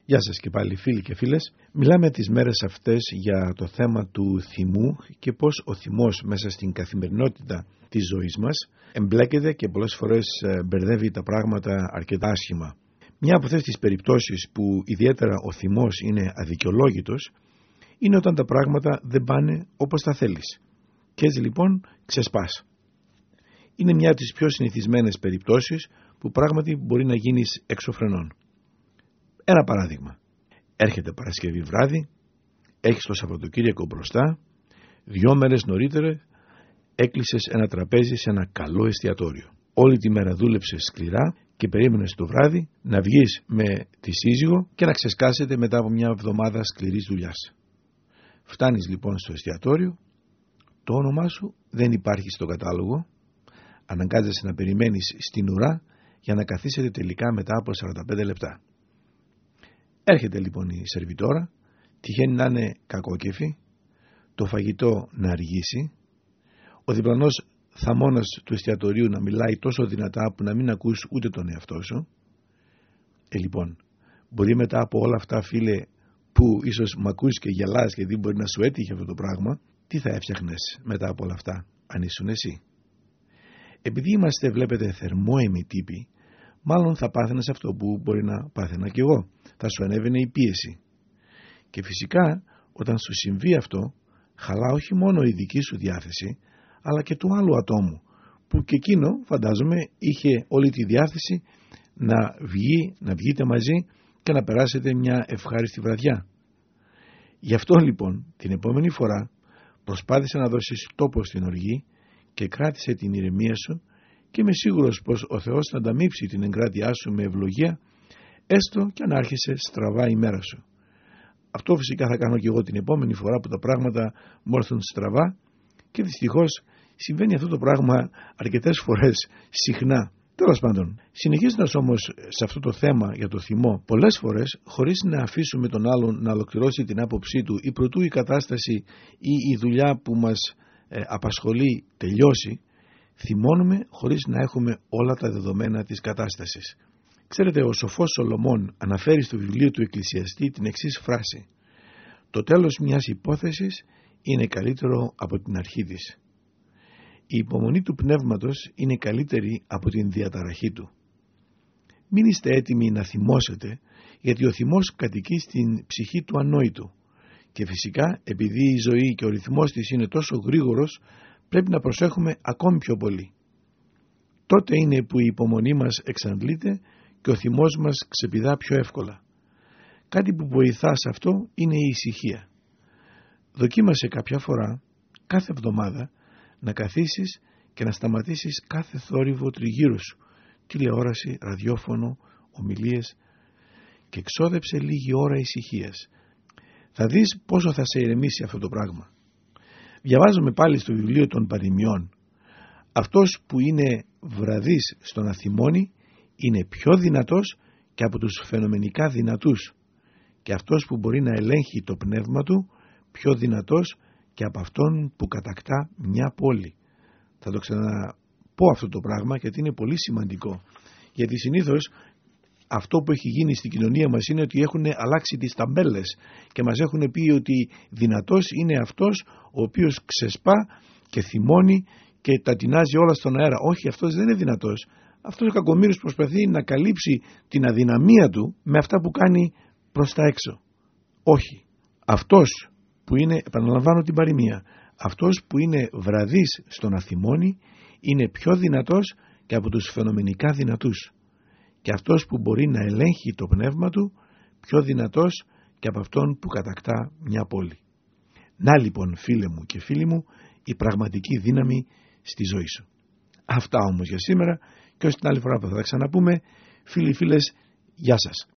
Γεια σας και πάλι φίλοι και φίλες. Μιλάμε τις μέρες αυτές για το θέμα του θυμού και πώς ο θυμός μέσα στην καθημερινότητα της ζωής μας εμπλέκεται και πολλές φορές μπερδεύει τα πράγματα αρκετά άσχημα. Μια από αυτές τις περιπτώσεις που ιδιαίτερα ο θυμός είναι αδικαιολόγητος είναι όταν τα πράγματα δεν πάνε όπως τα θέλεις και έτσι λοιπόν ξεσπάς. Είναι μια από τις πιο συνηθισμένες περιπτώσεις που πράγματι μπορεί να γίνεις εξωφρενών. Ένα παράδειγμα. Έρχεται Παρασκευή βράδυ, έχεις το Σαββατοκύριακο μπροστά, 2 μέρες νωρίτερα έκλεισες ένα τραπέζι σε ένα καλό εστιατόριο. Όλη τη μέρα δούλεψες σκληρά και περίμενες το βράδυ να βγεις με τη σύζυγο και να ξεσκάσετε μετά από μια εβδομάδα σκληρής δουλειάς. Φτάνεις λοιπόν στο εστιατόριο, το όνομά σου δεν υπάρχει στο κατάλογο, αναγκάζεσαι να περιμένεις στην ουρά για να καθίσετε τελικά μετά από 45 λεπτά. Έρχεται λοιπόν η σερβιτόρα, τυχαίνει να είναι κακόκεφη, το φαγητό να αργήσει, ο διπλανός θαμώνας του εστιατορίου να μιλάει τόσο δυνατά που να μην ακούς ούτε τον εαυτό σου. Λοιπόν, μπορεί μετά από όλα αυτά, φίλε, που ίσως μ' ακούς και γελάς γιατί μπορεί να σου έτυχε αυτό το πράγμα, τι θα έφτιαχνες μετά από όλα αυτά αν ήσουν εσύ? Επειδή είμαστε, βλέπετε, θερμόαιμοι τύποι, μάλλον θα πάθαινες αυτό που μπορεί να πάθαινα κι εγώ. Θα σου ανέβαινε η πίεση. Και φυσικά όταν σου συμβεί αυτό, χαλά όχι μόνο η δική σου διάθεση, αλλά και του άλλου ατόμου, που και εκείνο φαντάζομαι είχε όλη τη διάθεση να βγείτε μαζί και να περάσετε μια ευχάριστη βραδιά. Γι' αυτό λοιπόν την επόμενη φορά προσπάθησε να δώσεις τόπο στην οργή και κράτησε την ηρεμία σου και είμαι σίγουρος πως ο Θεός θα ανταμείψει την εγκράτειά σου με ευλογία, έστω και αν άρχισε στραβά η μέρα σου. Αυτό φυσικά θα κάνω και εγώ την επόμενη φορά που τα πράγματα μου έρθουν στραβά και δυστυχώς συμβαίνει αυτό το πράγμα αρκετές φορές συχνά. Τέλος πάντων, συνεχίζοντας όμως σε αυτό το θέμα για το θυμό, πολλές φορές χωρίς να αφήσουμε τον άλλον να ολοκληρώσει την άποψή του ή προτού η κατάσταση ή η δουλειά που μας απασχολεί τελειώσει, θυμώνουμε χωρίς να έχουμε όλα τα δεδομένα της κατάστασης. Ξέρετε, ο σοφός Σολομών αναφέρει στο βιβλίο του Εκκλησιαστή την εξής φράση: «Το τέλος μιας υπόθεσης είναι καλύτερο από την αρχή της». Η υπομονή του πνεύματος είναι καλύτερη από την διαταραχή του. Μην είστε έτοιμοι να θυμώσετε, γιατί ο θυμός κατοικεί στην ψυχή του ανόητου και φυσικά επειδή η ζωή και ο ρυθμός της είναι τόσο γρήγορος, πρέπει να προσέχουμε ακόμη πιο πολύ. Τότε είναι που η υπομονή μας εξαντλείται και ο θυμός μας ξεπηδά πιο εύκολα. Κάτι που βοηθά σε αυτό είναι η ησυχία. Δοκίμασε κάποια φορά, κάθε εβδομάδα, να καθίσεις και να σταματήσεις κάθε θόρυβο τριγύρω σου, τηλεόραση, ραδιόφωνο, ομιλίες, και εξόδεψε λίγη ώρα ησυχίας. Θα δεις πόσο θα σε ηρεμήσει αυτό το πράγμα. Διαβάζουμε πάλι στο βιβλίο των Παροιμιών: αυτός που είναι βραδύς στο να θυμώνει είναι πιο δυνατός και από τους φαινομενικά δυνατούς, και αυτός που μπορεί να ελέγχει το πνεύμα του πιο δυνατός και από αυτόν που κατακτά μια πόλη. Θα το ξαναπώ αυτό το πράγμα γιατί είναι πολύ σημαντικό, γιατί συνήθως αυτό που έχει γίνει στην κοινωνία μας είναι ότι έχουν αλλάξει τις ταμπέλες και μας έχουν πει ότι δυνατός είναι αυτός ο οποίος ξεσπά και θυμώνει και τα τεινάζει όλα στον αέρα. Όχι, αυτός δεν είναι δυνατός. Αυτός ο κακομοίρης προσπαθεί να καλύψει την αδυναμία του με αυτά που κάνει προς τα έξω. Όχι. Αυτός που είναι, επαναλαμβάνω την παροιμία, αυτός που είναι βραδύς στο να θυμώνει είναι πιο δυνατός και από τους φαινομενικά δυνατούς, και αυτός που μπορεί να ελέγχει το πνεύμα του πιο δυνατός και από αυτόν που κατακτά μια πόλη. Να λοιπόν, φίλε μου και φίλοι μου, η πραγματική δύναμη στη ζωή σου. Αυτά όμως για σήμερα, και ως την άλλη φορά που θα τα ξαναπούμε, φίλοι φίλες, γεια σας.